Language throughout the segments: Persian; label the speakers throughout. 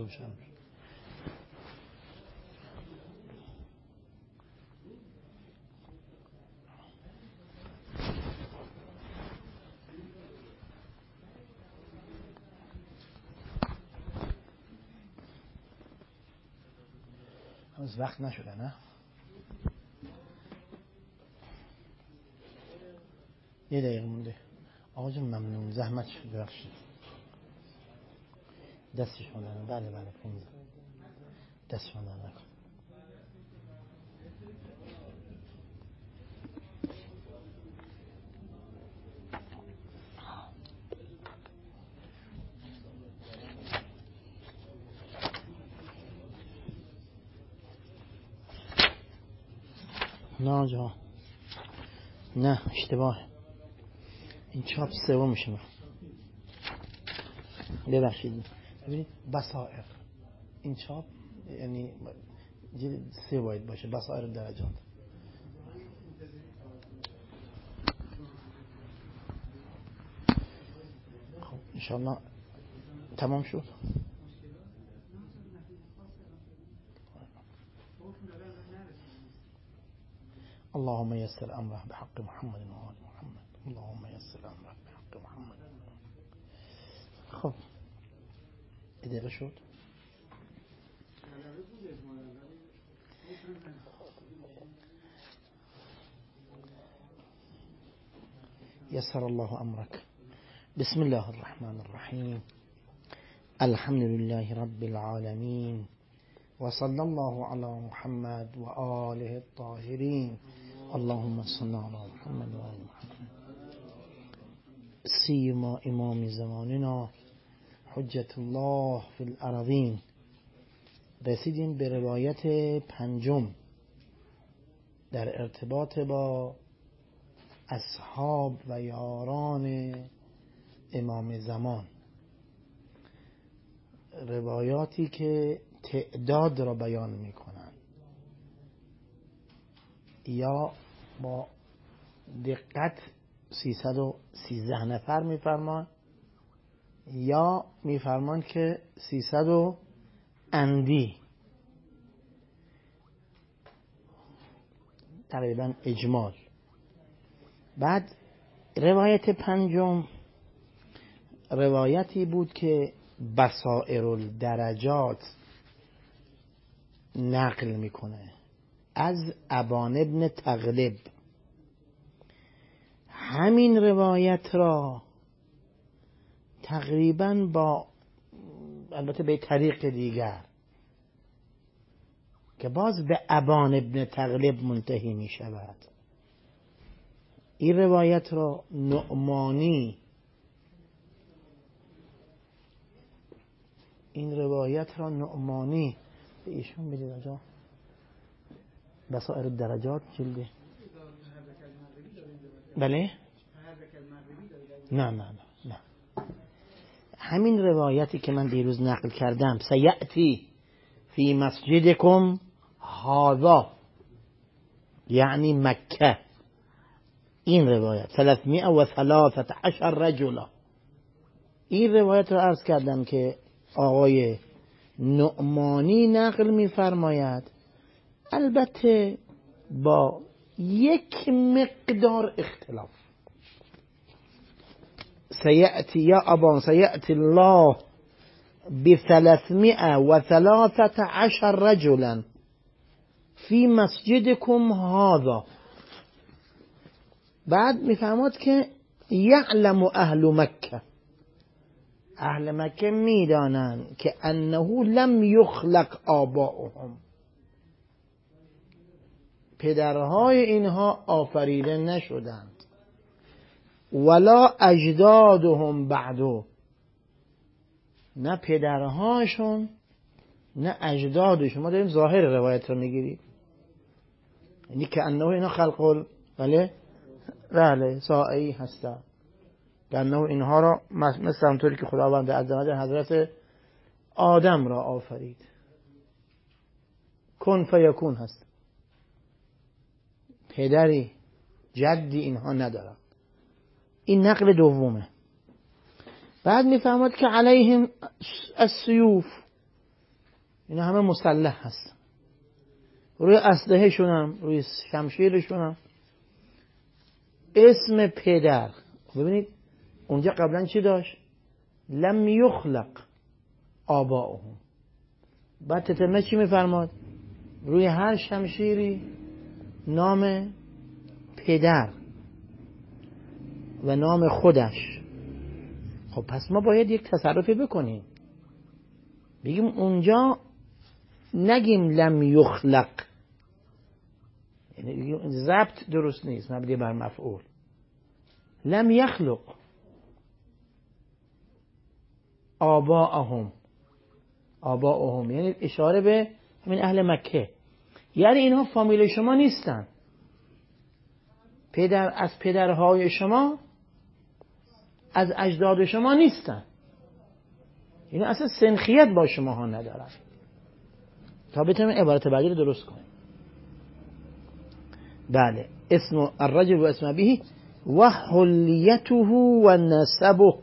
Speaker 1: روشن. از وقت نشده نه؟ یه دقیقه مونده. آقا جون ممنون، زحمت شد، ببخشید. دستش ماندن. بله 15 دستش ماندن نکن. نه آجا، نه اشتباه. این چاپ سومشه. ببخشید. ببینید بصائر، این چاپ یعنی جلد 3 باید باشه. بصائر درجات. خب انشاءالله تمام شد. اللهم يسر امره بحق محمد و آل محمد. اللهم يسر امره بحق محمد. خب دقیقه شد. يسر الله امرك. بسم الله الرحمن الرحيم. الحمد لله رب العالمين وصلى الله على محمد وآله الطاهرين. اللهم صل على محمد وآل محمد. سيما امام زماننا حجت الله فی الارضین. رسیدیم به روایت 5 در ارتباط با اصحاب و یاران امام زمان. روایاتی که تعداد را بیان می کنند یا با دقت 313 نفر می فرمان یا می فرمان که 300 و اندی، تقریبا اجمال. بعد روایت 5 روایتی بود که بصائر الدرجات نقل میکنه از ابان ابن تغلب. همین روایت را تقریبا با البته به طریق دیگر که باز به ابان ابن تغلب منتهی می شود، این روایت را نعمانی به ایشون بدید آجا. بصائر الدرجات جلده. بله؟ نه همین روایتی که من دیروز نقل کردم، سیأتی فی مسجدکم هذا، یعنی مکه، این روایت 313 رجلا. این روایت رو عرض کردم که آقای نعمانی نقل می‌فرماید، البته با یک مقدار اختلاف. سيأتي يا أبان سيأتي الله ب313 رجلا في مسجدكم هذا. بعد میفهمد که یعلم اهل مکه، اهل مکه میدانند که انه لم یخلق آباؤهم، پدرهای اینها آفریده نشدند، ولا اجدادهم بعدو، نه پدرهاشون نه اجدادشون. ما داریم ظاهر روایت رو میگیریم، یعنی که انه اینا خلق بله سائعی هستن، که انه اینها را مثل همطوری که خداوند عزوجل حضرت آدم را آفرید، کن فیکون هست، پدری جدی اینها ندارن. این نقل دومه. بعد میفهمد که علیهم السیوف، اینا همه مسلح هستن، روی اسلحه شونم، روی شمشیرشون هم اسم پدر. ببینید اونجا قبلا چی داشت؟ لم یخلق آباؤهم. بعد تتمه چی میفرماد؟ روی هر شمشیری نام پدر و نام خودش. خب پس ما باید یک تصرفی بکنیم، بگیم اونجا نگیم لم یخلق، یعنی ضبط درست نیست، مبنی بر مفعول. لم یخلق آباءهم یعنی اشاره به همین اهل مکه، یعنی اینها فامیل شما نیستن، از پدرهای شما، از اجداد شما نیستن، اینا اصلا سنخیت با شما ها ندارن، تا بتونیم عبارت بعدی رو درست کنیم. بله، اسم الرجل و اسم ابیه و حلیته و نسبه،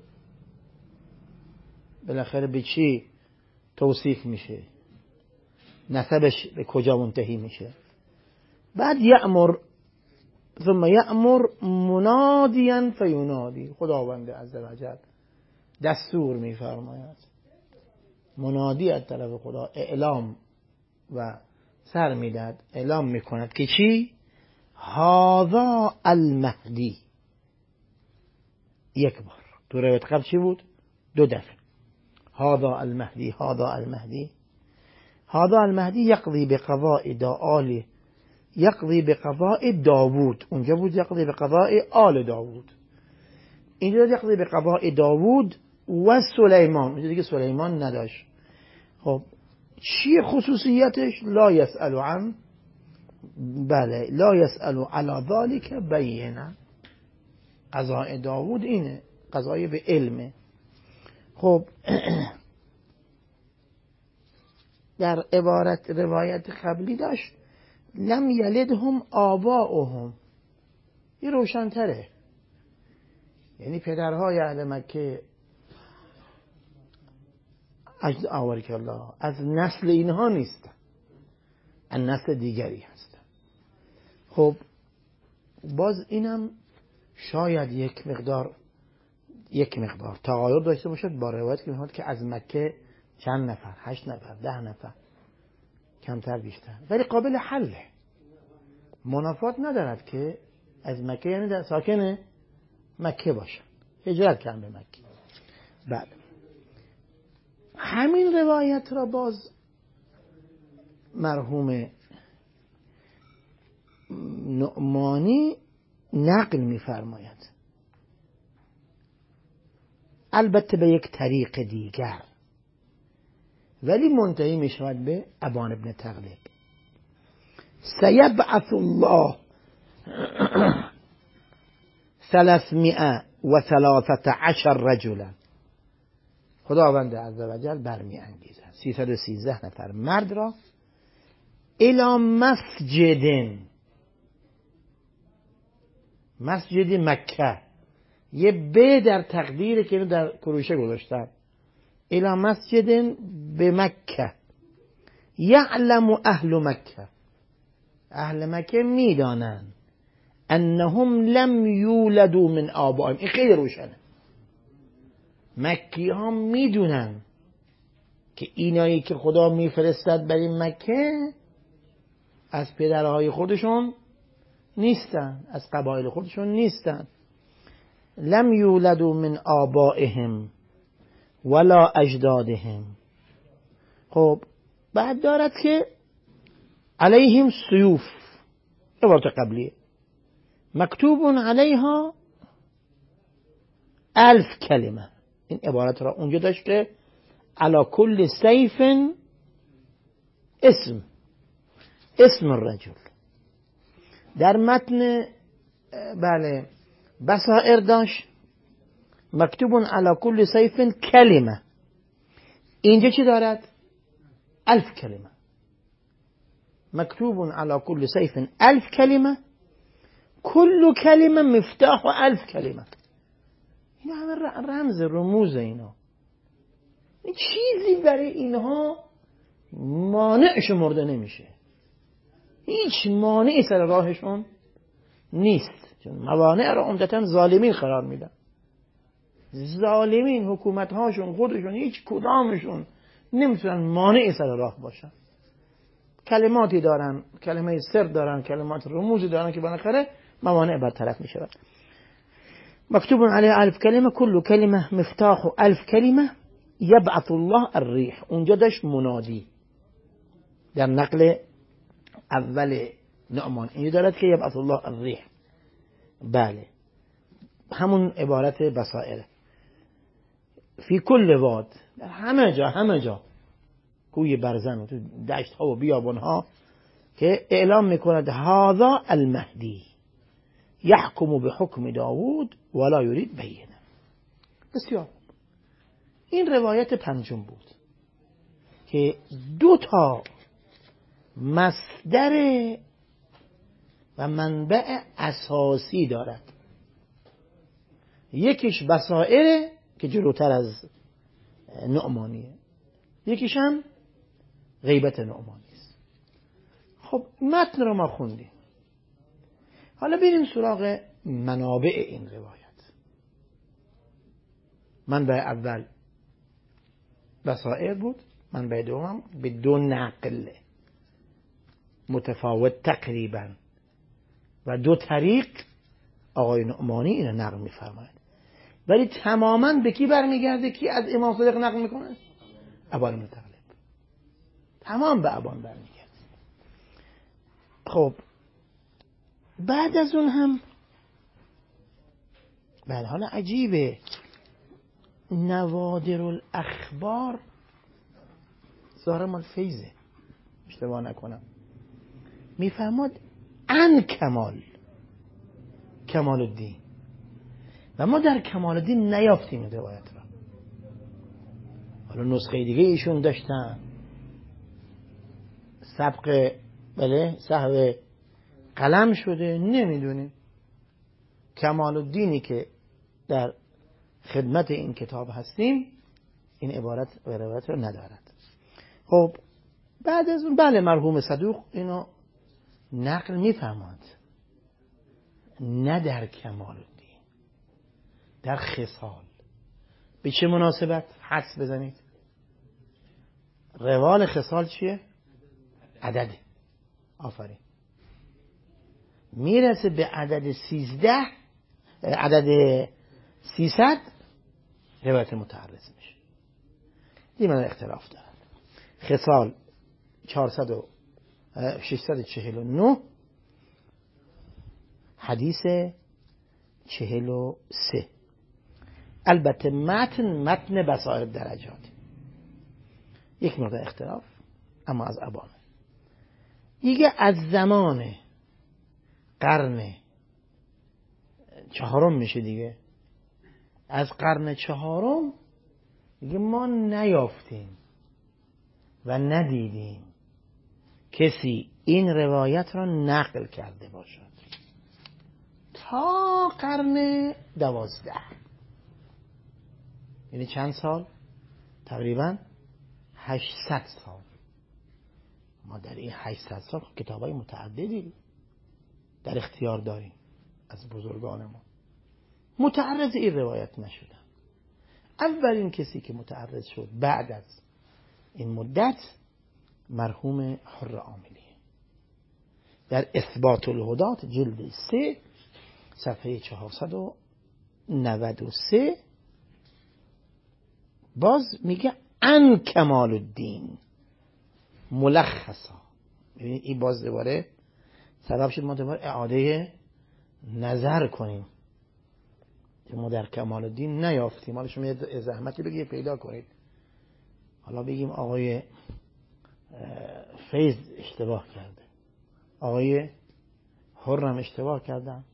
Speaker 1: بالاخره به چی توصیف میشه، نسبش به کجا منتهی میشه. بعد یأمر، ثم یأمر منادیا فینادی، خداوند عزوجل دستور میفرماید، منادی از طرف خدا اعلام و سر میداد، اعلام میکند که چی؟ هذا المهدی. یک بار. تو روایت قبل چی بود؟ 2 دفعه. هذا المهدی، هذا المهدی، هذا المهدی یقضی بقضاء داوود. اونجا بود یقضی بقضاء آل داوود، اینجا یقضی بقضاء داوود و سلیمان. اونجا دیگه سلیمان نداشت. خب چی خصوصیتش؟ لا یسأل عن، بله، لا یسأل علی ذلك بینه. قضاء داوود اینه، قضای به علمه. خب در روایت قبلی داشت لم یلدهم آباؤهم، این روشن‌تره، یعنی پدرهای اهل مکه آورک الله از نسل اینها نیستن، از نسل دیگری هستن. خب باز اینم شاید یک مقدار تغایر داشته باشد با روایت که می‌خواد که از مکه چند نفر، 8 نفر، 10 نفر، کمتر بیشتر، ولی قابل حله، منافات ندارد که از مکه یعنی در ساکن مکه باشن، هجرت کردن به مکه. بله، همین روایت را باز مرحوم نعمانی نقل می‌فرماید، البته به یک طریق دیگر، ولی منتهی می شود به ابان ابن تغلب. سیبعث الله 313 رجلا، خداوند عزوجل برمی انگیزد 313 نفر مرد را الی مسجد مکه، یه ب در تقدیر که اینو در کروشه گذاشتن، الی مسجد به مکه یعلم اهل مکه میدانن انهم لم یولدوا من آبائهم. این خیلی روشنه، مکی ها میدونن که اینایی که خدا میفرستد برای مکه از پدرهای خودشون نیستن، از قبایل خودشون نیستن. لم یولدوا من آبائهم ولا اجدادهم. خب بعد دارد که علیهم سیوف، عبارت قبلیه، مکتوب علیها 1000 کلمه. این عبارت را اونجا داشت که علی کل سیف اسم الرجل. در متن بله بصائر داشت مکتوب علی کل سیف کلمه، اینجا چی دارد؟ 1000 کلمه. مکتوب علی کل سیف 1000 کلمه، کل کلمه مفتاح 1000 کلمه. اینا همه رمز، رموز، اینا این چیزی برای اینها مانع شمرده نمیشه، هیچ مانعی سر راهشون نیست، چون موانع را عمدتاً ظالمین قرار میدن. ظالمین حکومت هاشون خودشون هیچ کدامشون نمیتونن مانعی سر راه باشن. کلماتی دارن، کلمه سر دارن، کلمات رموزی دارن که بالاخره موانع برطرف میشه. مكتوب عليه 1000 كلمة كل كلمة مفتاح 1000 كلمة يبعث الله الريح. اونجا داشت منادی در نقل اول نعمان اینجا دارد که یبعث الله الريح. بله همون عبارت بصائره. فی کل واد، همه جا کوی برزن و تو دشت ها و بیابان ها که اعلام میکند هذا المهدی یحکم بحکم داوود ولا یرید بینه. بسیار این روایت پنجم بود که 2 مصدر و منبع اساسی دارد. یکیش بصائره که جلوتر از نعمانیه، یکیش هم غیبت نعمانی است. خب متن رو ما خوندیم، حالا بریم سراغ منابع این روایت. منبع اول بصائر بود، منبع دوم به 2 نقل متفاوت تقریبا و 2 طریق آقای نعمانی اینو نقل میفرماید، ولی تماما به کی برمیگرده؟ کی از امام صادق نقل میکنه؟ ابان متغلب. تمام به ابان برمیگرده. خب بعد از اون هم بله، حالا عجیبه، نوادر الاخبار ظاهر مال فیضه اشتباه نکنم، میفرماد ان کمال الدین، و ما در کمال الدین نیافتیم این روایت را. حالا نسخه دیگه ایشون داشتن، سبق بله صحو قلم شده، نمیدونیم. کمال الدینی که در خدمت این کتاب هستیم این عبارت و روایت رو ندارد. خب بعد از اون بله مرحوم صدوق اینو نقل میفرماد، نه در کمال الدین، در خصال. به چه مناسبت؟ حدس بزنید. روال خصال چیه؟ عدده. آفرین. میرسه به عدد 13، عدد 300 روایت متعرض میشه. این من اختلاف دارد. خصال 649، حدیث 43. البته متن بصائر درجات یک مقدار اختلاف، اما از ابان دیگه از زمان قرن 4 میشه دیگه. از قرن 4 دیگه ما نیافتیم و ندیدیم کسی این روایت را نقل کرده باشد تا قرن 12. یعنی چند سال؟ تقریبا 800 سال. ما در این 800 سال کتابای متعددی در اختیار داریم از بزرگان ما. متعرض این روایت نشدن. اولین کسی که متعرض شد بعد از این مدت مرحوم حر عاملی در اثبات الهدات جلد 3 صفحه 493 باز میگه ان کمال الدین ملخصا. ببینید این باز دوباره سبب شد ما دوباره اعاده نظر کنیم که ما در کمال الدین نیافتیم. حالا شما یه زحمتی بگید پیدا کنید. حالا بگیم آقای فیض اشتباه کرده، آقای حرم اشتباه کردن،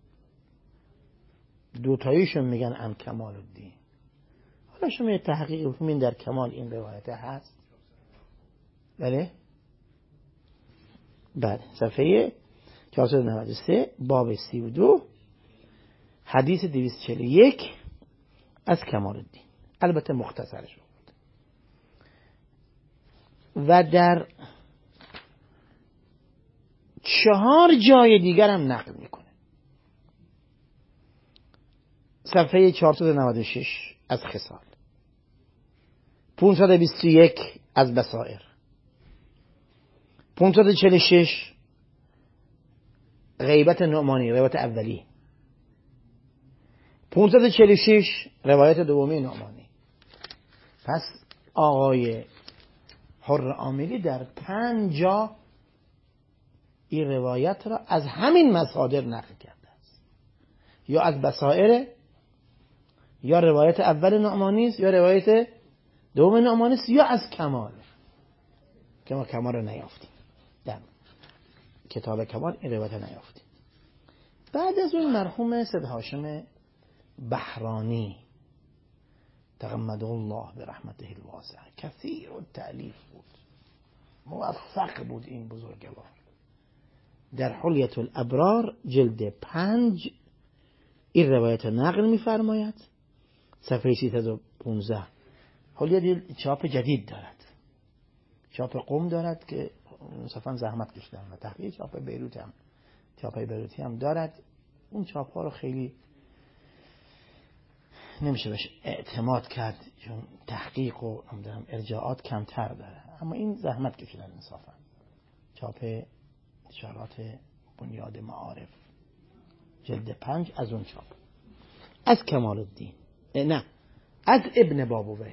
Speaker 1: دوتاییشون میگن ان کمال الدین. حالا شما یه تحقیق بکنید در کمال این روایت هست. بله بعد صفحه 493 باب 32 حدیث 241 از کمال الدین، البته مختصرش بود. و در 4 جای دیگر هم نقل میکنه. صفحه 496 از خصال، 521 از بصائر، 546 غیبت نعمانی روایت اولی، 546 روایت دومی نعمانی. پس آقای حر عاملی در 5 جا این روایت را از همین مصادر نقل کرده است، یا از بصائر، یا روایت اول نعمانی است، یا روایت دوم نعمانی است، یا از کمال که ما کمال رو نیافتیم، در کتاب کمال این روایت نیافتیم. بعد از اون مرحوم سید هاشم بحرانی تغمده الله به رحمته الواسعه، کثیر التألیف بود، موفق بود این بزرگوار. در حلیة الابرار جلد 5 این روایت نقل می‌فرماید، صفحه 315. حلیة چاپ جدید دارد، چاپ قم دارد که صفحاً زحمت کشیدن و تحقیق چاپ بیروت هم، چاپ بیروتی هم دارد. اون چاپ ها رو خیلی نمیشه بهش اعتماد کرد چون تحقیق و ارجاعات کمتر داره، اما این زحمت کشیدن انصافا. چاپ اشارات بنیاد معارف جلد 5 از اون چاپ، از کمال الدین، نه از ابن بابویه.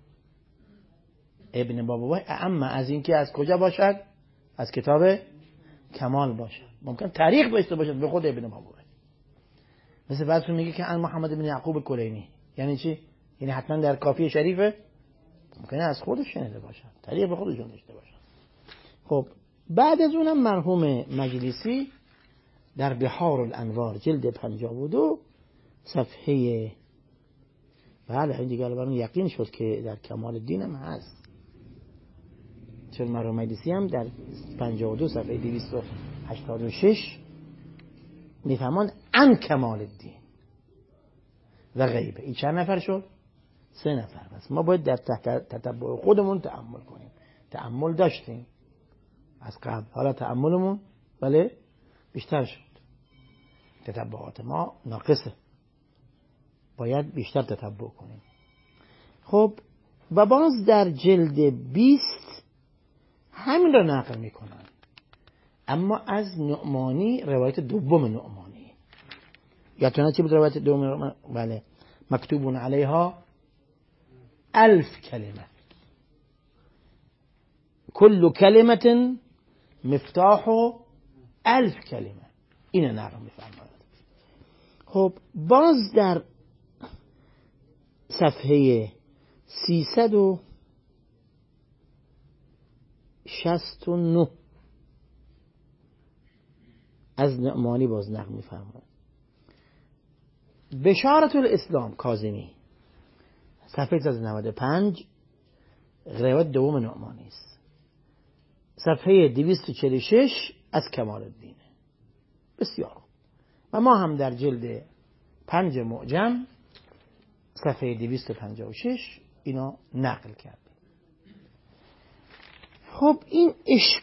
Speaker 1: ابن بابویه اما از این که از کجا باشد؟ از کتاب کمال باشد. ممکن تاریخ داشته باشد به خود ابن بابویه. مثل بعضی میگه که ان محمد بن یعقوب کلینی، یعنی چی؟ یعنی حتما در کافی شریفه؟ ممکنه از خودش شنیده باشد، تاریخ به خودشون داشته باشد. خب بعد از اونم مرحوم مجلسی در بحار الانوار جلد 52 صفحه، بله این دیگه الان یقین شد که در کمال الدین هم هست، چون مرحوم مجلسی هم در 52 صفحه 286 میفهمون ان کمال الدین و غیبه. این چند نفر شد؟ 3 نفر. بس ما باید در تتبع خودمون تأمل کنیم. تأمل داشتیم از قبل، حالا تأملمون بله بیشتر شد، تتبعات ما ناقصه، باید بیشتر تتبع کنیم. خب و باز در جلد 20 همین رو نقل میکنن، اما از نعمانی روایت دوم نعمانی. یادتونه چی بود روایت دوم نعمانی؟ بله، مکتوبون علیها 1000 کلمه، کل کلمه مفتاح 1000 کلمه. اینه نقل میفرماید. خب باز در صفحه 369 از نعمانی باز نقل میفرماید. بشارت الاسلام کاظمی صفحه 395 روایت دوم نعمانی است. صفحه 246 از کمال الدین. بسیار. و ما هم در جلد 5 معجم صفحه 256 اینا نقل کردیم. خب این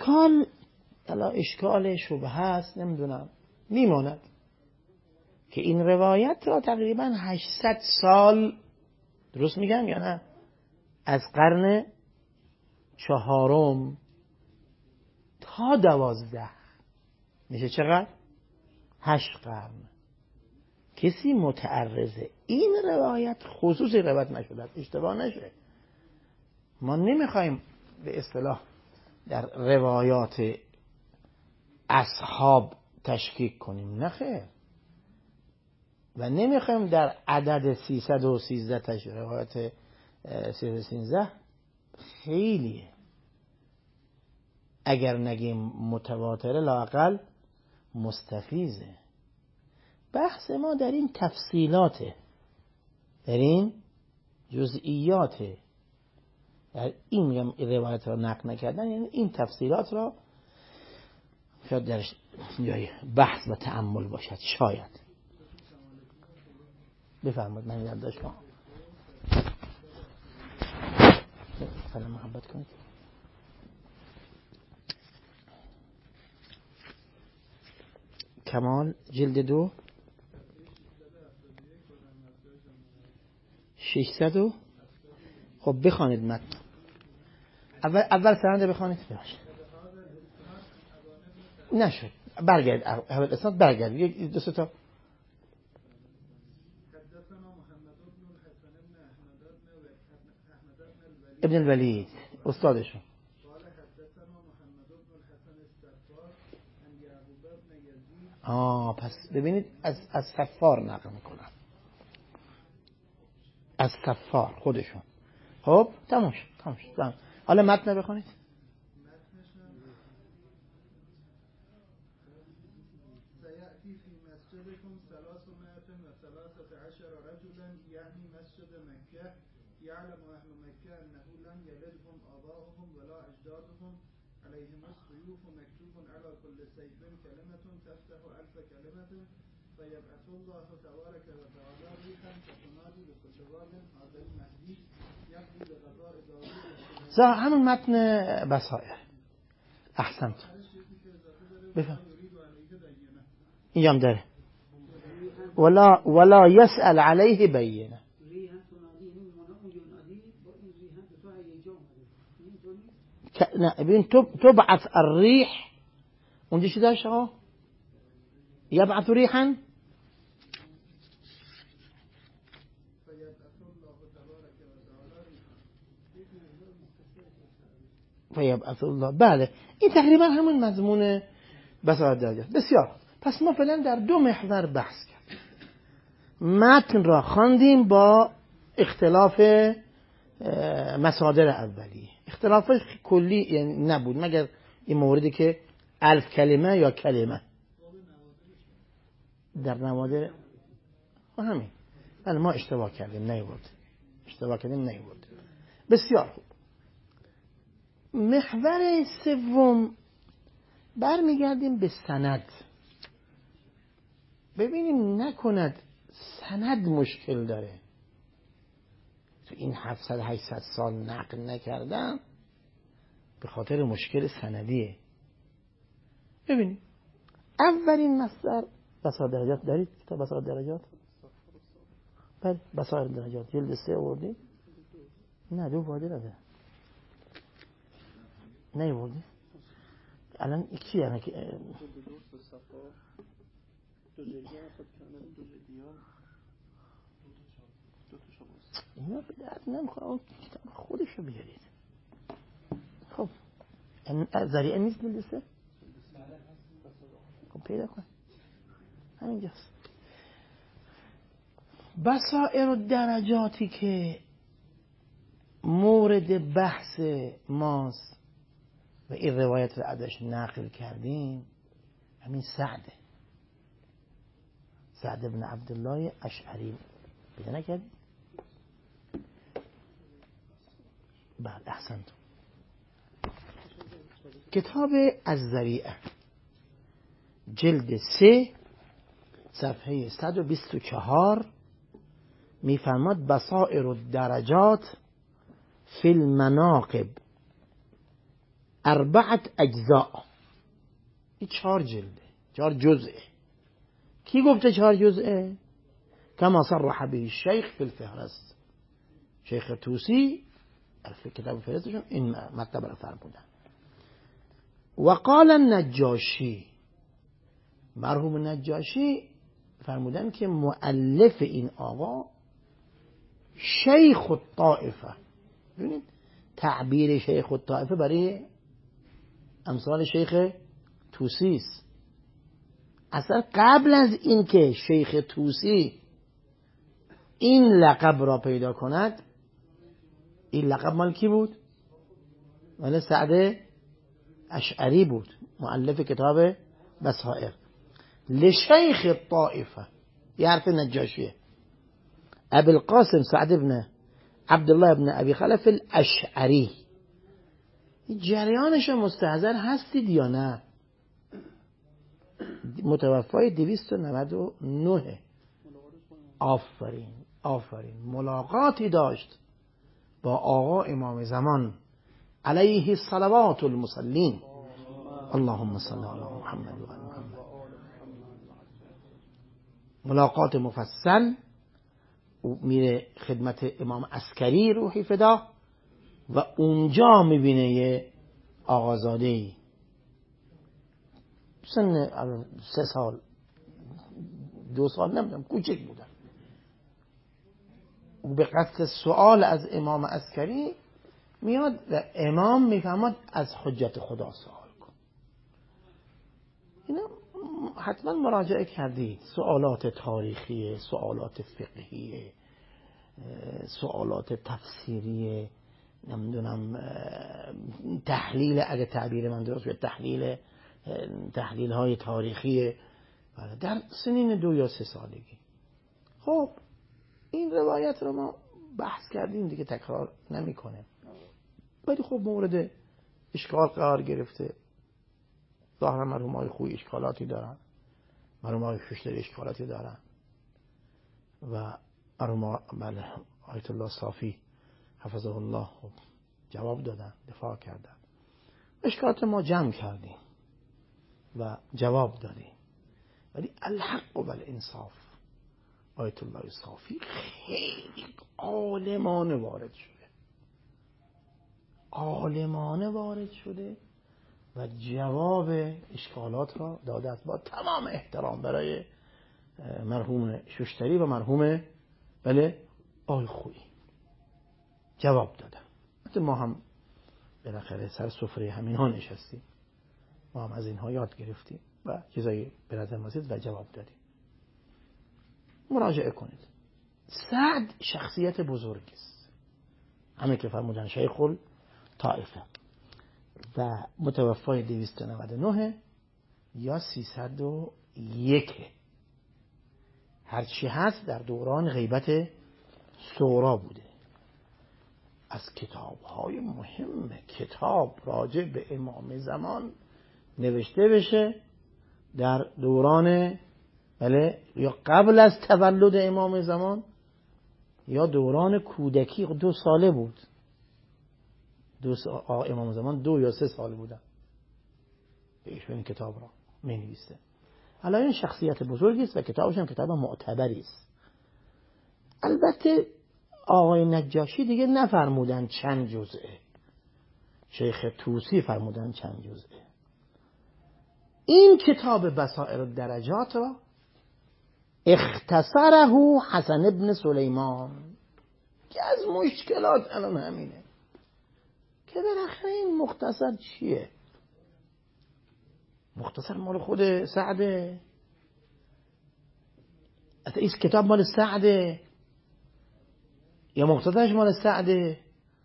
Speaker 1: اشکال شبهه هست، نمیدونم میماند که این روایت را تقریبا 800 سال، درست میگم یا نه، از قرن 4 تا 12 میشه چقدر؟ 8 قرن کسی متعرض این روایت خصوصی روایت نشده، اشتباه نشه. ما نمیخوایم به اصطلاح در روایات اصحاب تشکیک کنیم، نه خیر، و نمیخوایم در عدد 313 روایت 313 خیلیه، اگر نگیم متواتره لااقل مستفیضه. بحث ما در این تفصیلاته، در این جزئیاته، در این میگم روایت را نقل نکردن، یعنی این تفصیلات را شاید درش جای بحث و تأمل باشد. شاید بفرمایید. من یاد داشتم سلام محبت کنید. کمال جلد 2 600. خب بخوانید متن. اول سند بخوانید. نشد. برگرد اول اسناد برگرد. یک دو تا. ابن الولید استادشون. پس ببینید از صفار نقل میکنن، از صفار خودشون. خب تمام شد. حالا متن بخونید.
Speaker 2: سيأتي في مسجدكم 313 رجلا يعني مسجد مكة يعلم أهل مكة أنه لم يلدهم آباؤهم ولا أجدادهم عليهم السيوف مكتوب على كل سيف كلمة تفتح 1000 كلمة فيبعث الله تبارك وتعالى ريحا فتنادي بكل واد هذا المهدي يقضي بقضاء داوود.
Speaker 1: همون متن بصائر. احسنت. بفهم. اینجام داره ولا يسأل عليه بینه. نه ببین تبعث الريح اونجا چی داشت آقا؟ يبعث ريحا فيبعث الله. بله این تقریبا همون مضمون بصائر درجات. بسیار. پس ما فعلا در 2 محور بحث کردیم. متن را خواندیم با اختلاف مصادر اولیه. اختلاف کلی یعنی نبود مگر این موردی که 1000 کلمه یا کلمه در نوادر همین. ولی ما اشتباه کردیم نیورد. بسیار خوب. محور سوم برمیگردیم به سند. ببینیم نکند سند مشکل داره. تو این 700-800 سال نقل نکردن به خاطر مشکل سندیه. ببینیم اولین مصدر بصائر درجات دارید؟ کتاب بصائر درجات؟ بله بصائر درجات جلد 3 آوردی؟ نه 2 وارد نده. نه آوردی؟ الان کی یعنی که اینا به درد نمیخوره. کتاب خودشو بیارید. خب ذریعه نیست جلد 3؟ خب پیدا کن. همینجاست. بصائر درجاتی که مورد بحث ماست و این روایت رو ازش نقل کردیم همین سعد بن عبدالله اشعری. پیدا نکردید؟ بعد احسنتم. کتاب الذریعه جلد 3 صفحه 124 میفرماد بصائر الدرجات فی المناقب 4 اجزاء. این 4 جلده، 4 جزئه. کی گفته 4 جزئه؟ کما صرح به الشیخ فی الفهرست. شیخ توسی در کتاب فهرستشون این مطلب را فرمودن. و قال النجاشی، مرحوم نجاشی فرمودن که مؤلف این آقا شیخ الطائفه. ببینید تعبیر شیخ الطائفه برای امثال شیخ توسی است. اصلا قبل از این که شیخ توسی این لقب را پیدا کند، این لقب مال کی بود؟ مال سعد اشعری بود، مؤلف کتاب بصائر. لشیخ الطائفه، یه حرف نجاشیه. ابی القاسم سعد ابن عبدالله ابن ابی خلف الاشعری. جریانش مستحضر هستید یا نه؟ متوفای 299. آفرین ملاقاتی داشت با آقا امام زمان علیه الصلوات المصلین. اللهم صل علی محمد و علی محمد. ملاقات مفصل، میره خدمت امام عسکری روحی فدا و اونجا میبینه یه آقازاده‌ای سن 3 سال 2 سال نمیدونم کوچک بودن، او به قصد سوال از امام عسکری میاد و امام میفهمد از حجت خدا سوال کن. اینا حتما مراجعه کردید، سوالات تاریخی، سوالات فقهی، سوالات تفسیری، نمیدونم تحلیل، اگه تعبیر من درست باشه، تحلیل های تاریخی در سنین 2 یا 3 سالگی. خب این روایت رو ما بحث کردیم دیگه، تکرار نمی کنه، ولی خب مورد اشکال قرار گرفته. ظاهرا مرحوم های خوی اشکالاتی دارن، مرحوم های شوشتری اشکالاتی دارن و مرحوم آیت الله صافی حفظه الله خب جواب دادن، دفاع کردن. اشکالات ما جمع کردیم و جواب دادیم، ولی الحق و الانصاف آیت الله صافی خیلی عالمانه وارد شده و جواب اشکالات را داده است. با تمام احترام برای مرحوم شوشتری و مرحوم آی خویی جواب دادن. ما هم بالاخره سر سفره همین ها نشستیم، ما هم از اینها یاد گرفتیم و چیزایی به نظر رسید و جواب دادیم. مراجعه کنید. سعد شخصیت بزرگی است، همه که فرمودن شیخ الطائفه و متوفای 299 یا 301، هرچی هست در دوران غیبت سورا بوده. از کتاب‌های مهم، کتاب راجع به امام زمان نوشته بشه در دوران یا قبل از تولد امام زمان یا دوران کودکی، 2 ساله بود. امام زمان 2 یا 3 سال بودن ایشون این کتاب را می نویسه. حالا این شخصیت بزرگی است و کتابش هم کتاب معتبری است. البته آقای نجاشی دیگه نفرمودن چند جزئه، شیخ طوسی فرمودن چند جزئه. این کتاب بصائر الدرجات را اختصره حسن ابن سلیمان، که از مشکلات الان همینه که بالاخره این مختصر چیه؟ مختصر مال خود سعده؟ این کتاب مال سعده یا مختصرش مال سعده؟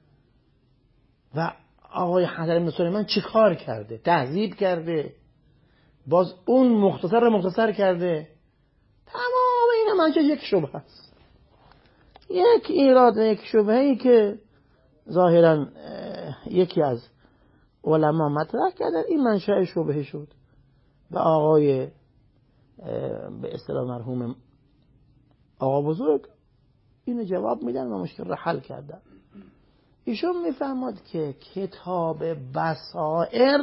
Speaker 1: و آقای حسن ابن سلیمان چی کار کرده؟ تهذیب کرده، باز اون مختصر کرده. تمام اینا منشه یک شبهه است، یک ایراد، یک شبهه‌ای که ظاهرا یکی از علما مطرح کردن، این منشأ شبهه شد و آقای به اصطلاح مرحوم آقا بزرگ اینو جواب میدن و مشکل رو حل کردن. ایشون میفهمد که کتاب بصائر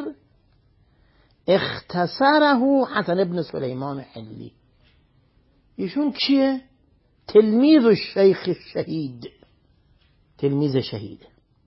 Speaker 1: اختصره حسن ابن سلیمان حلی. ایشون کیه؟ تلمیذ الشیخ الشهید، تلمیذ شهید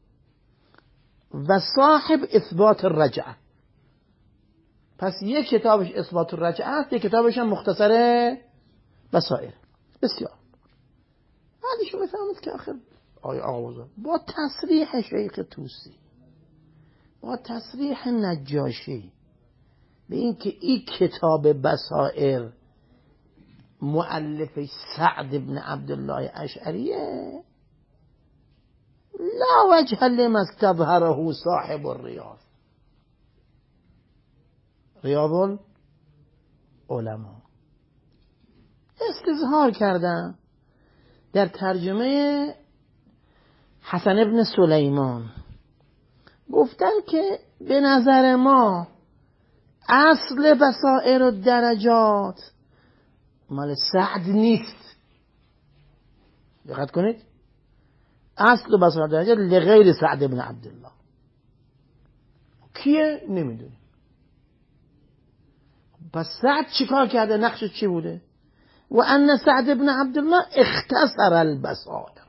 Speaker 1: و صاحب اثبات الرجعه. پس یک کتابش اثبات الرجعه است، یک کتابش هم مختصر بصائر. بسیار بعدش رو بفهمید که آخر آقا بزرگ با تصریح شیخ طوسی، با تصریح نجاشی به این که این کتاب بصائر مؤلف سعد بن عبدالله اشعریه، لا وجه لما استظهره صاحب الرياض، ریاض العلماء استظهار کردن در ترجمه حسن ابن سلیمان. گفتن که به نظر ما اصل بصائر الدرجات مال سعد نیست. دقت کنید، اصل بصائر الدرجات لغیر سعد ابن عبدالله. کیه؟ نمیدونیم. پس سعد چیکار کرده؟ نقشش چی بوده؟ و ان سعد بن عبدالله اختصر البصائر.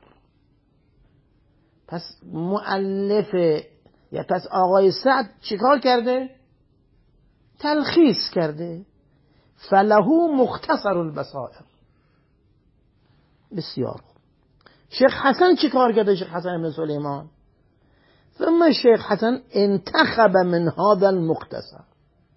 Speaker 1: پس مؤلف یا پس آقای سعد چیکار کرده؟ تلخیص کرده. فله مختصر البصائر. بسیار خوب. شیخ حسن چیکار کرده؟ شیخ حسن بن سلیمان ثم شیخ حسن انتخب من هذا المختصر.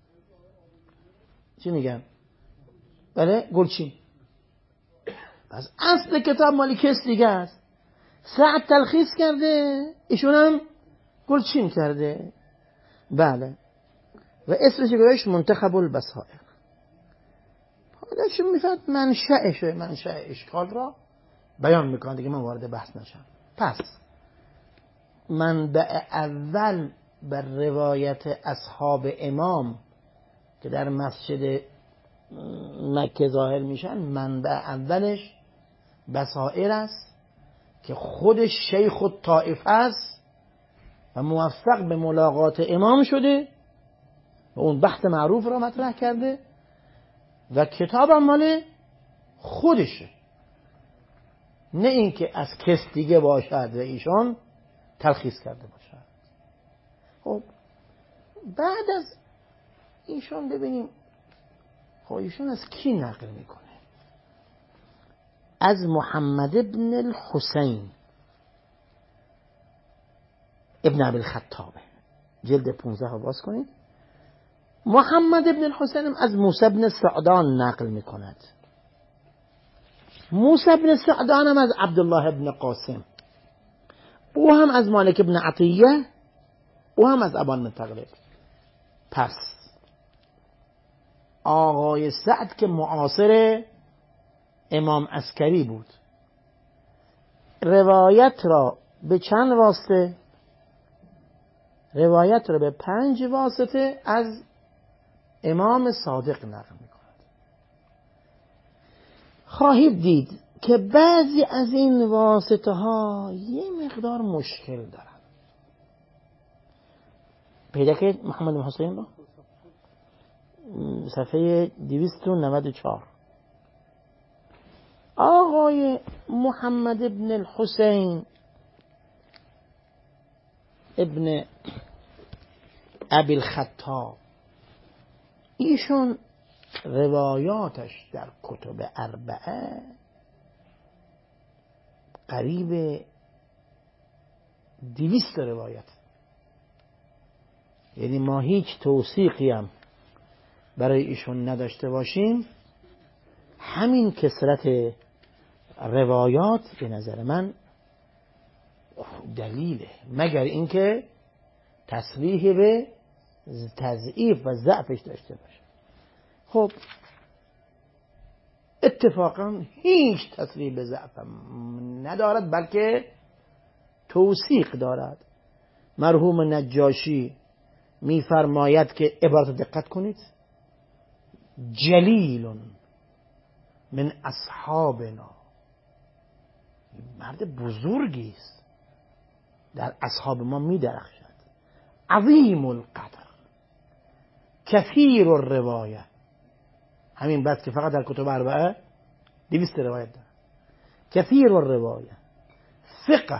Speaker 1: چی میگن؟ بله گلچین. پس اصل کتاب مالی کس دیگه است. سعد تلخیص کرده، ایشون هم گلچین کرده. بله. و اسمش گوش منتخب البصائر. حالا چون میفهمد منشأ اشکال را بیان میکنه دیگه، من وارد بحث نشم. پس منبع اول بر روایت اصحاب امام که در مسجد مکه ظاهر میشن، منبع اولش بصائر است که خودش شیخ الطائفه است و موفق به ملاقات امام شده و اون بحث معروف را مطرح کرده و کتاب مال خودشه، نه اینکه از کس دیگه باشد و ایشان تلخیص کرده باشد. خب بعد از ایشان ببینیم خب ایشان از کی نقل میکنه؟ از محمد ابن الحسین ابن ابی الخطاب، جلد 15 رو باز کنید. محمد ابن الحسین از موسی ابن سعدان نقل میکند. موسی ابن سعدان هم از عبدالله ابن قاسم، او هم از مالک ابن عطیه، او هم از ابان بن تغلب. پس آقای سعد که معاصر امام عسکری بود، روایت را به چند واسطه؟ روایت را به 5 واسطه از امام صادق نقل میکند. خواهید دید که بعضی از این واسطه ها یه مقدار مشکل دارن. پیدا که محمد بن حسین با صفحه 294 آقای محمد ابن الحسین ابن ابی الخطاب، ایشون روایاتش در کتب اربعه قریب 200 روایت، یعنی ما هیچ توثیقی هم برای ایشون نداشته باشیم. همین کثرت روایات به نظر من دلیله، مگر اینکه تصریح به تضعیف و ضعفش داشته باشه. خب اتفاقا هیچ تصریح به ضعف ندارد، بلکه توثیق دارد. مرحوم نجاشی میفرماید که عبارت دقت کنید: جلیل من اصحابنا، مرد بزرگی است، در اصحاب ما میدرخشد. عظیم القدر، کثیر الروایه، همین بس که فقط در کتب اربعه 200 روایت داره. کثیر الروایه، ثقه،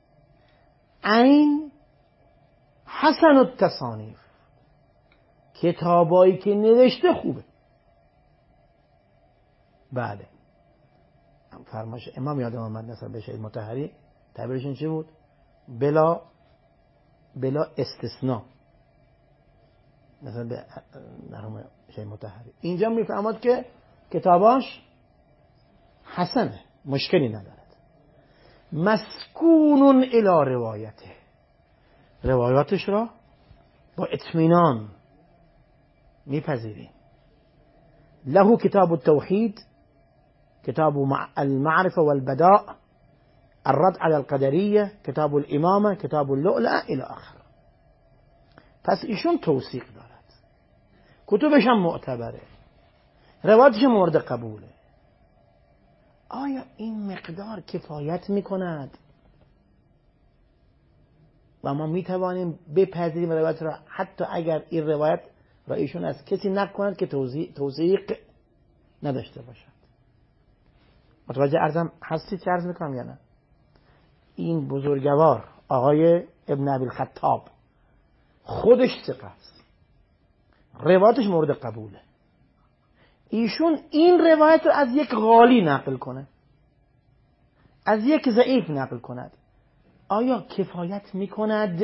Speaker 1: عین، حسن التصانیف، کتابایی که نوشته خوبه. بله، فرمایش امام یادم آمد نسبت به شیخ مطهری، تعبیرشون چی بود؟ بلا استثناء نسبت به مرحوم شیخ مطهری. اینجا میفهمد که کتاباش حسنه، مشکلی ندارد. مسکون الی روایته، روایاتش را با اطمینان میپذیریم. له کتاب التوحید، کتاب المعرفة والبداء، الرد على القدرية، کتاب الامامه، کتاب اللؤلؤ الى آخر. پس ایشون توثیق دارد، کتبش هم معتبره، روایتش هم مورد قبوله. آیا این مقدار کفایت میکند و ما میتوانیم بپذیریم روایت را حتی اگر این روایت را ایشون از کسی نقل کند که توثیق نداشته باشد؟ متوجه عرضم هستی چه عرض میکنم یا نه؟ این بزرگوار آقای ابن ابی الخطاب خودش ثقه است، روایتش مورد قبوله. ایشون این روایت رو از یک غالی نقل کنه، از یک ضعیف نقل کند، آیا کفایت میکند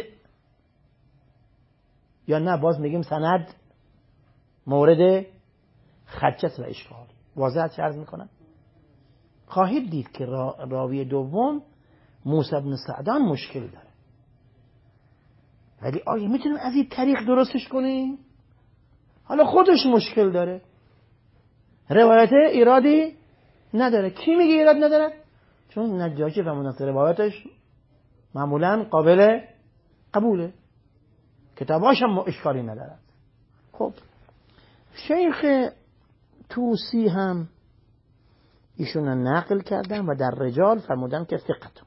Speaker 1: یا نه؟ باز میگیم سند مورد خدشت و اشکال. واضح چه عرض میکنم؟ خواهید دید که راوی دوم موسی بن سعدان مشکل داره، ولی آیا میتونیم از این طریق درستش کنیم؟ حالا خودش مشکل داره، روایت ایرادی نداره. کی میگه ایراد نداره؟ چون نجاشی فرمودن روایتش معمولا قابل قبوله، کتاباش هم اشکالی نداره. خب شیخ توسی هم ایشون نقل کردن و در رجال فرمودن که ثقت.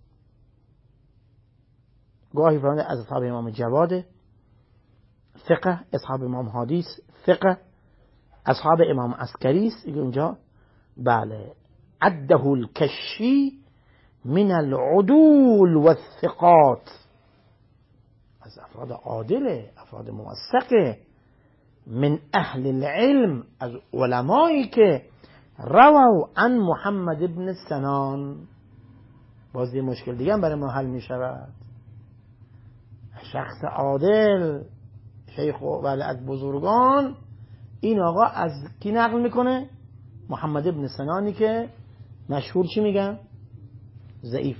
Speaker 1: گاهی فرمودن از اصحاب امام جواد ثقه، اصحاب امام حدیث ثقه، اصحاب امام عسکری است. اونجا بله عده الکشی من العدول والثقات، از افراد عادله، افراد موثقه، من اهل العلم، از علمایی که رووا عن محمد ابن سنان. باز یه مشکل دیگه هم برای ما حل می شود. شخص عادل شیخ ولی از بزرگان، این آقا از کی نقل میکنه؟ محمد ابن سنانی که مشهور چی میگن؟ ضعیف.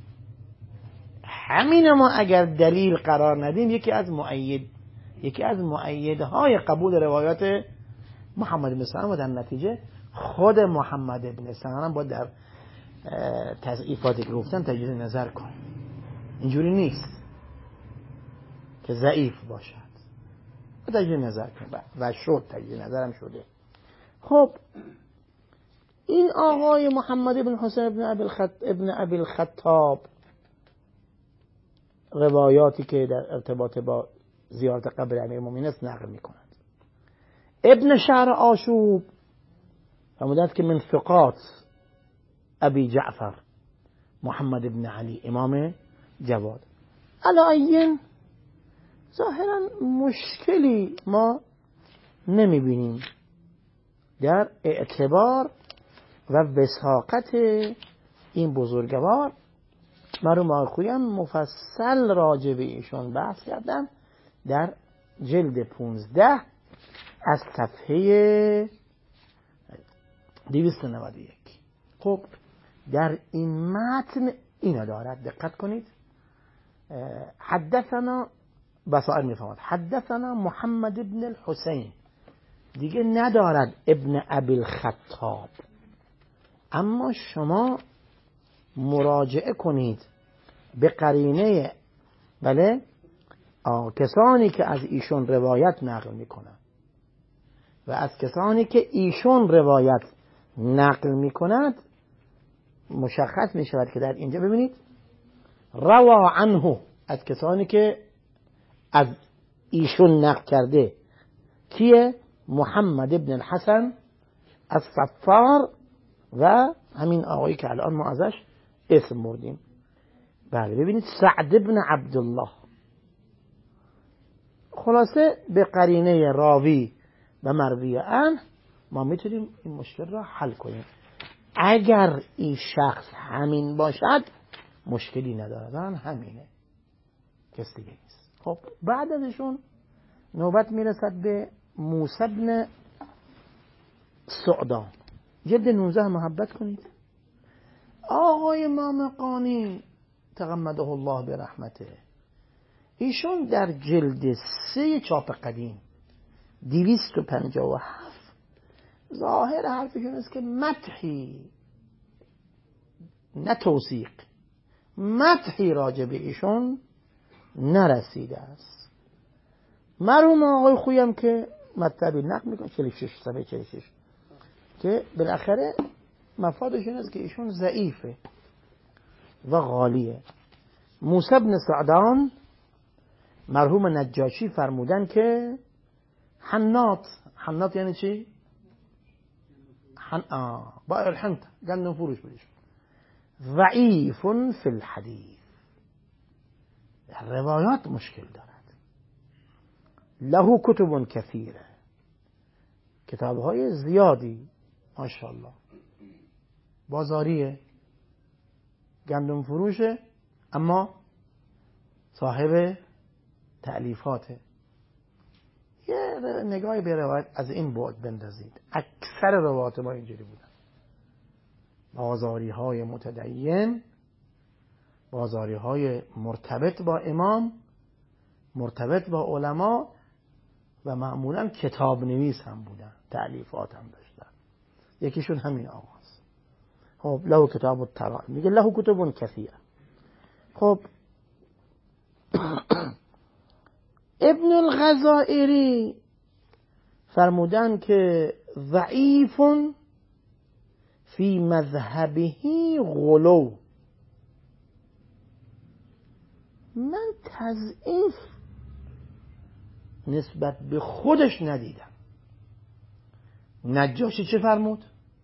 Speaker 1: همین ما اگر دلیل قرار ندیم یکی از مؤیدهای قبول روایات محمد ابن سنان و در نتیجه خود محمد ابن سنان هم باید در تضعیفاتی که گفتن تجدید نظر کنه. اینجوری نیست که ضعیف باشد، تجدید نظر کنه و شد تجدید نظرم شده. خب این آقای محمد ابن حسین ابن ابی الخطاب روایاتی که در ارتباط با زیارت قبر امیرالمومنین است نقل می‌کند. ابن شهر آشوب فرمودند که من ثقات ابی جعفر محمد ابن علی امام جواد. علایین ظاهرا مشکلی ما نمی‌بینیم در اعتبار و وثاقت این بزرگوار. مرحوم آقای خویی مفصل راجع به ایشون بحث کردم در جلد 15 از صفحه 291. خب در این متن اینو دارد، دقت کنید. حدثنا بصائر میفهمد حدثنا محمد ابن الحسین، دیگه ندارد ابن ابی الخطاب. اما شما مراجعه کنید به قرینه بله کسانی که از ایشون روایت نقل میکنن و از کسانی که ایشون روایت نقل میکند مشخص میشود که در اینجا ببینید روا عنه، از کسانی که از ایشون نقل کرده کیه؟ محمد ابن الحسن الصفار و همین آقایی که الان ما ازش اسم بردیم. بله ببینید سعد ابن عبدالله. خلاصه به قرینه راوی و مروی عنه ما میتونیم این مشکل را حل کنیم. اگر این شخص همین باشد مشکلی ندارد، همینه، کس دیگه نیست. خب بعد ازشون نوبت میرسد به موسی بن سعدان، جلد 19 محبت کنید. آقای مامقانی تغمده الله به رحمته، ایشون در جلد 3 چاپ قدیم 257 ظاهر حرفشون است که مدحی نه توثیق، مدحی راجع به ایشون نرسیده است. مرحوم آقای خویی هم که مطلبی نقل میکنه 46 صفحه 46 که بالاخره مفادش این است که ایشون ضعیفه و غالیه. موسی بن سعدان مرحوم نجاشی فرمودن که حناط یعنی چی؟ بائع الحنطة گندم فروش بودشون. ضعیف فی الحدیث، در روایات مشکل دارد. له کتب کثیره، کتابهای زیادی ماشاءالله. بازاریه، گندم فروشه، اما صاحب تألیفاته. یه نگاهی به روایت از این بعد بندازید. اکثر روایات ما اینجوری بودن. بازاری های متدین، بازاری های مرتبط با امام، مرتبط با علما، و معمولا کتاب نویس هم بودن، تألیفات هم داشتن. یکیشون همین آقاست. خب له کتاب التراجم، میگه له کتب کثیره. خب ابن الغزائری فرمودن که ضعیف فی مذهبه غلو. من تضعیف نسبت به خودش ندیدم. نجاشی چه فرمود؟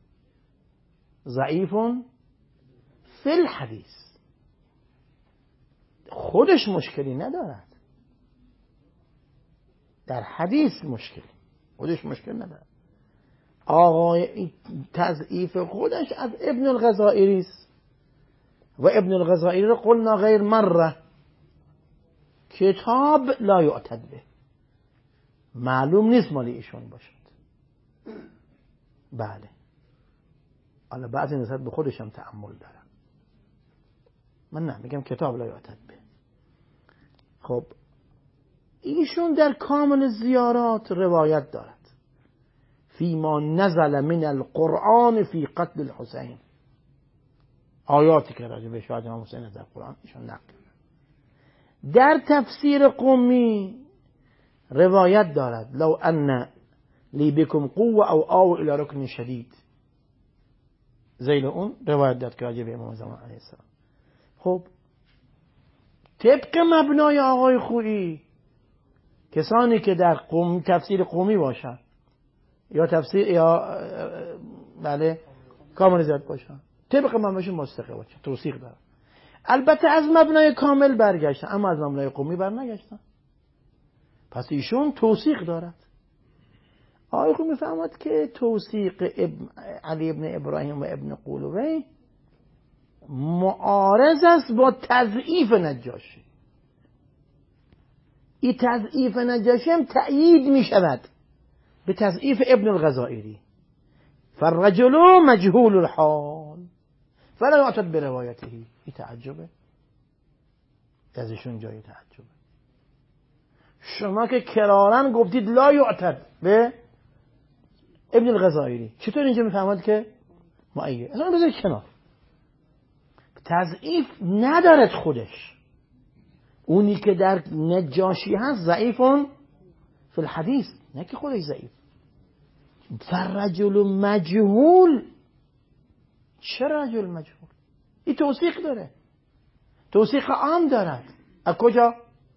Speaker 1: ضعیف فی الحدیث، خودش مشکلی ندارد، در حدیث مشکلی، خودش مشکل ندارد. آقای تضعیف خودش از ابن الغزائری است و ابن الغزائری رو قلنا غیر مره، کتاب لا یعتد به، معلوم نیست مالی ایشون باشد. بله، حالا بعضی نسبت به خودش هم تأمل دارم، من نه میگم کتاب لا یعتد به. خب ایشون در کامل زیارات روایت دارد فیما نزل من القرآن فی قتل الحسین، آیاتی که راجع به شهادت امام حسین در قرآن ایشون نقل. در تفسیر قمی روایت دارد لو ان لی بکم قوه او آو الى رکن شدید، زیل اون روایت داد که راجع به امام زمان علیه السلام. خب طبق مبنای آقای خویی، کسانی که در تفسیر قومی باشن یا تفسیر یا بله کامل زیاد باشن، طبق مبنایشون مستقیم باشن، توثیق دارن. البته از مبنای کامل برگشتن، اما از مبنای قومی برنگشتن، پس ایشون توثیق دارد. آقای خویی میفهمد که توثیق علی ابن ابراهیم و ابن قولوی معارض است با تضعیف نجاشی. این تضعیف نجاشی هم تأیید می شود به تضعیف ابن الغزائری. فالرجل مجهول الحال فلا یعتد بروايته. این تعجبه، ازشون جای تعجبه. شما که کرارن گفتید لا یعتد به ابن الغزائری، چطور اینجا میفهمد که مؤید؟ اصلا بذارید کنار، تضعیف ندارد خودش. اونی که در نجاشی هست ضعیفون فی الحدیث، نه که خودش ضعیف. فرجل مجهول، چه رجل مجهول؟ این توثیق داره، توثیق عام دارد. از کجا؟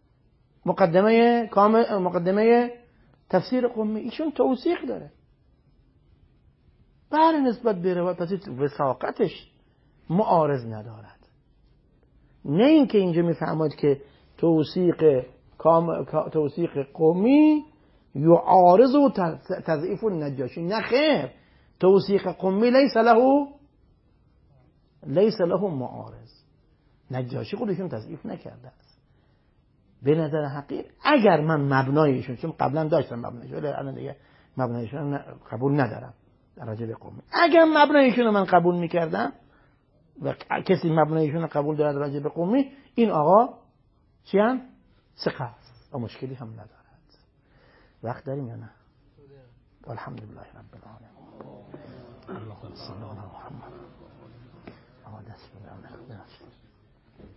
Speaker 1: مقدمه تفسیر قمی ایشون توثیق داره. بله نسبت به روایت، پس وثاقتش معارض ندارد. نه اینکه اینجا میفهمد که توثیق قمی یعارض و تضعیف النجاشی. نه خیر، توثیق قمی لیس له معارض. نجاشی خودشون تضعیف نکرده است. به نظر حقیق اگر من مبنایشون، چون قبلا داشتم مبنایشون ولی الان دیگه مبنایشون قبول ندارم در راجع به قمی، اگر مبنایشون من قبول میکردم و کسی مبنایشون قبول دارد راجع به قمی، این آقا چی هم؟ ثقه است و مشکلی هم ندارد. وقت داریم یا نه؟ الحمدلله رب العالمین. اللهم صل علی محمد.